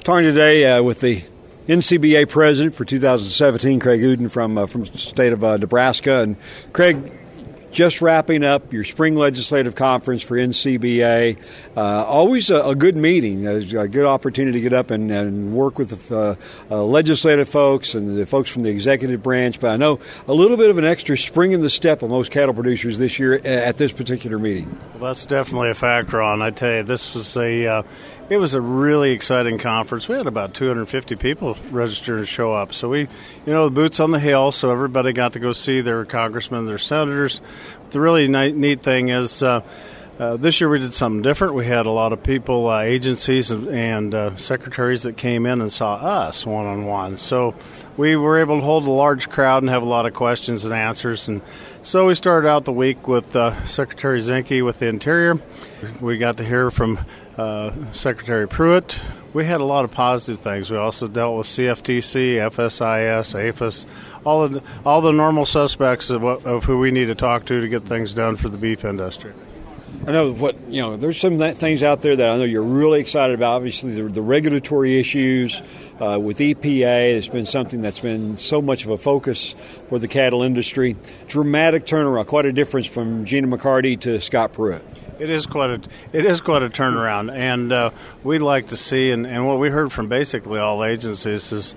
Talking today with the NCBA president for 2017, Craig Uden from the state of Nebraska. And Craig, just wrapping up your spring legislative conference for NCBA. Always a good meeting, a good opportunity to get up and work with the legislative folks and the folks from the executive branch. But I know a little bit of an extra spring in the step of most cattle producers this year at this particular meeting. Well, that's definitely a factor, Ron. I tell you, this was it was a really exciting conference. We had about 250 people register and show up. So the boots on the hill, so everybody got to go see their congressmen, their senators. The really neat thing is this year we did something different. We had a lot of people, agencies and secretaries that came in and saw us one-on-one. So we were able to hold a large crowd and have a lot of questions and answers. And so we started out the week with Secretary Zinke with the Interior. We got to hear from Secretary Pruitt. We had a lot of positive things. We also dealt with CFTC, FSIS, APHIS, all the normal suspects of who we need to talk to get things done for the beef industry. I know there's some things out there that I know you're really excited about. Obviously, the regulatory issues with EPA has been something that's been so much of a focus for the cattle industry. Dramatic turnaround, quite a difference from Gina McCarty to Scott Pruitt. It is quite a turnaround, and we'd like to see, and what we heard from basically all agencies is,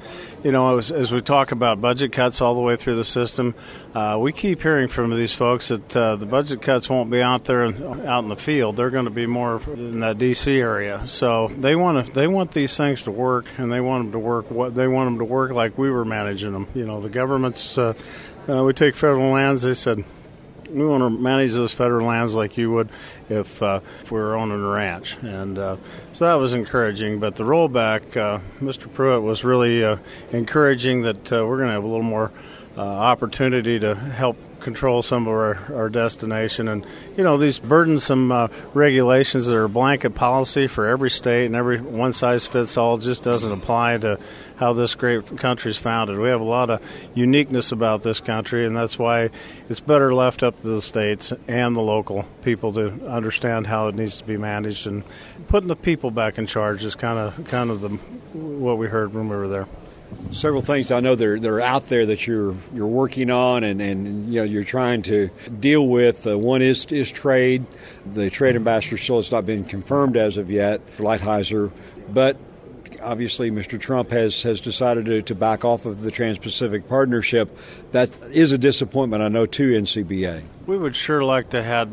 as we talk about budget cuts all the way through the system, we keep hearing from these folks that the budget cuts won't be out there out in the field. They're going to be more in that D.C. area. So they want these things to work, and they want them to work like we were managing them. The government's we take federal lands. They said, we want to manage those federal lands like you would if we were owning a ranch. And so that was encouraging. But the rollback, Mr. Pruitt was really encouraging that we're going to have a little more opportunity to help control some of our destination. And, these burdensome regulations that are blanket policy for every state and every one-size-fits-all just doesn't apply to how this great country is founded. We have a lot of uniqueness about this country, and that's why it's better left up to the states and the local people to understand how it needs to be managed. And putting the people back in charge is kind of what we heard when we were there. Several things I know that are out there that you're working on and you're trying to deal with. One is trade. The trade ambassador still has not been confirmed as of yet for Lighthizer, but obviously Mr. Trump has decided to back off of the Trans-Pacific Partnership. That is a disappointment, I know, to NCBA. We would sure like to have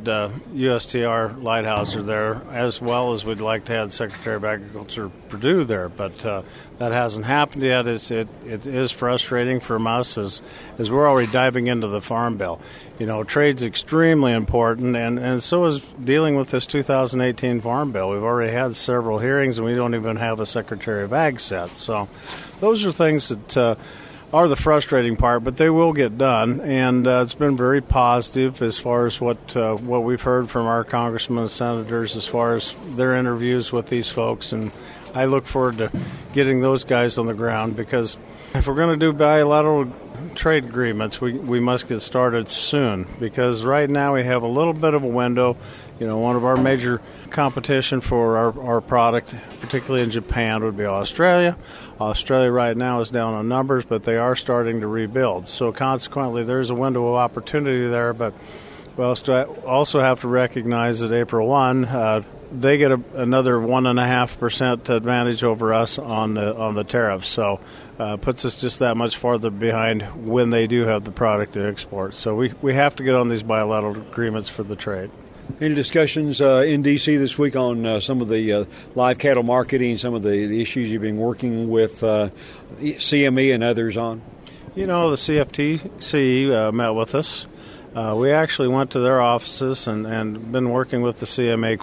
USTR Lighthizer there, as well as we'd like to have Secretary of Agriculture Perdue there, but that hasn't happened yet. It is frustrating for us as we're already diving into the Farm Bill. Trade's extremely important, and so is dealing with this 2018 Farm Bill. We've already had several hearings, and we don't even have a Secretary of Ag set. So those are things that are the frustrating part, but they will get done, and it's been very positive as far as what we've heard from our congressmen and senators as far as their interviews with these folks, and I look forward to getting those guys on the ground, because if we're going to do bilateral trade agreements, we must get started soon, because right now we have a little bit of a window. One of our major competition for our product, particularly in Japan, would be Australia. Australia right now is down on numbers, but they are starting to rebuild. So consequently, there's a window of opportunity there, but we also have to recognize that April 1, they get another 1.5% advantage over us on the tariffs. So puts us just that much farther behind when they do have the product to export. So we have to get on these bilateral agreements for the trade. Any discussions in D.C. this week on some of the live cattle marketing, some of the issues you've been working with CME and others on? The CFTC met with us. We actually went to their offices and been working with the CMA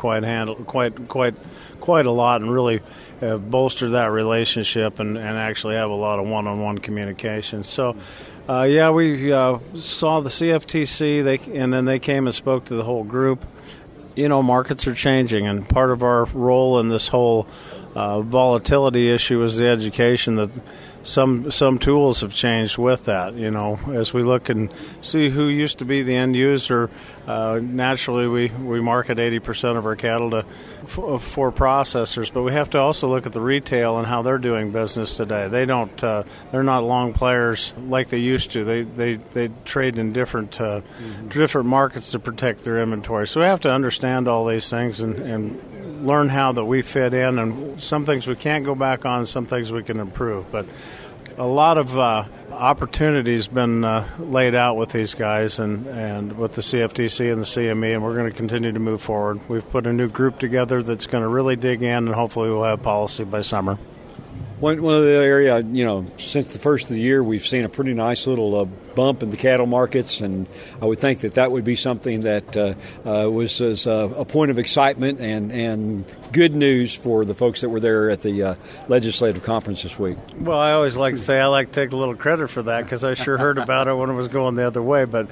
quite a lot, and really bolstered that relationship and actually have a lot of one-on-one communication. So, we saw the CFTC, and then they came and spoke to the whole group. Markets are changing, and part of our role in this whole volatility issue is the education that some tools have changed with that. As we look and see who used to be the end user, naturally we market 80% of our cattle for processors, but we have to also look at the retail and how they're doing business today. They're not long players like they used to. They trade in different markets to protect their inventory. So we have to understand all these things and learn how that we fit in, and some things we can't go back on, some things we can improve. But a lot of opportunities been laid out with these guys and with the CFTC and the CME, and we're going to continue to move forward. We've put a new group together that's going to really dig in, and hopefully we'll have policy by summer. One of the area, since the first of the year, we've seen a pretty nice little bump in the cattle markets, and I would think that would be something that was a point of excitement and good news for the folks that were there at the legislative conference this week. Well, I always like to say I like to take a little credit for that because I sure heard about it when it was going the other way. But,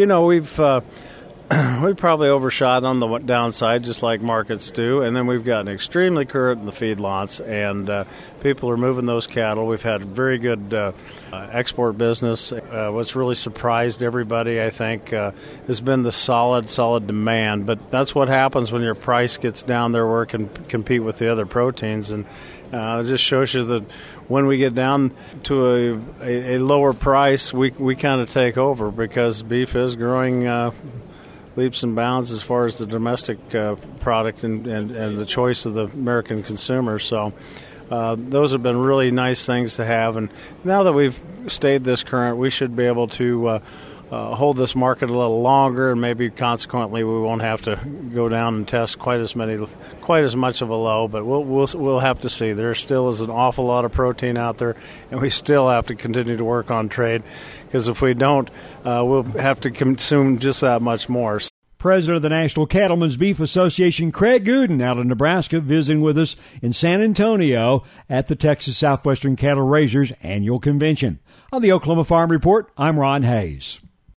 we probably overshot on the downside, just like markets do, and then we've gotten extremely current in the feedlots, and people are moving those cattle. We've had very good export business. What's really surprised everybody, I think, has been the solid demand. But that's what happens when your price gets down there where it can compete with the other proteins, and it just shows you that when we get down to a lower price, we kind of take over because beef is growing leaps and bounds as far as the domestic product and the choice of the American consumer. So those have been really nice things to have. And now that we've stayed this current, we should be able to hold this market a little longer, and maybe consequently we won't have to go down and test quite as much of a low. But we'll have to see. There still is an awful lot of protein out there, and we still have to continue to work on trade, because if we don't, we'll have to consume just that much more. President of the National Cattlemen's Beef Association, Craig Gooden, out of Nebraska, visiting with us in San Antonio at the Texas Southwestern Cattle Raisers Annual Convention. On the Oklahoma Farm Report, I'm Ron Hayes.